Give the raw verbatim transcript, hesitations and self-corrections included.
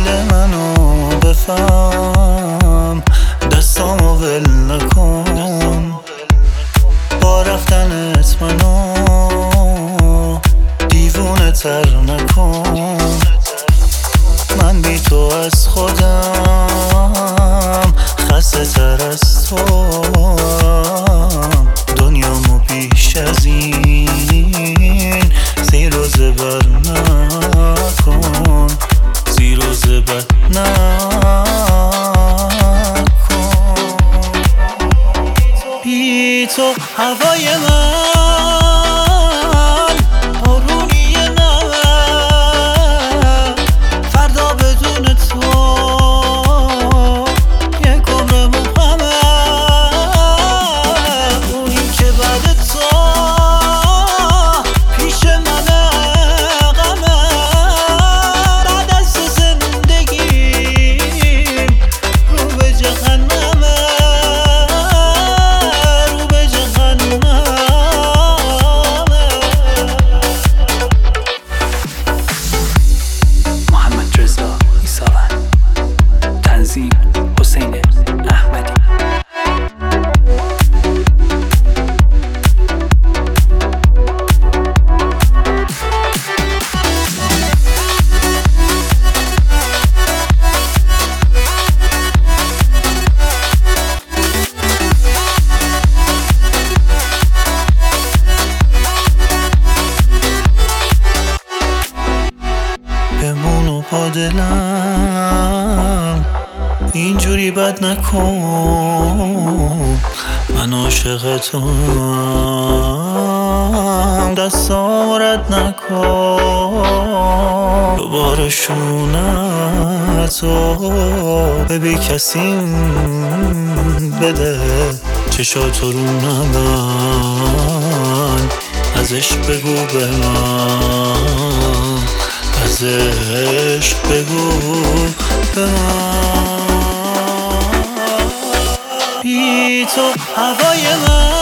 حال منو بفهم، دستامو ول نکن. با رفتنت منو دیوونه تر نکن. من بی تو از خودم خسته تر از تو، دنیامو بیش از این زیر و زبر نکن، زیر و زبر نکن. بی تو هوای من بارونی نه، فردا بدون تو یک عمر مبهمه. اونی که بعد تو پیش منه غمه، بعد از زندگیم رو به جهنمه، رو به جهنمه. محمد رضا ایساوند، تنظیم حسین احمدی. بمونو با دلم اینجوری بد نکن. من عاشقتم، دستام رد نکن. دوباره شونتو به بی کسیم بده، چشاتو رو نبند، ازش بگو به من، ازش بگو به من. بی تو هوای من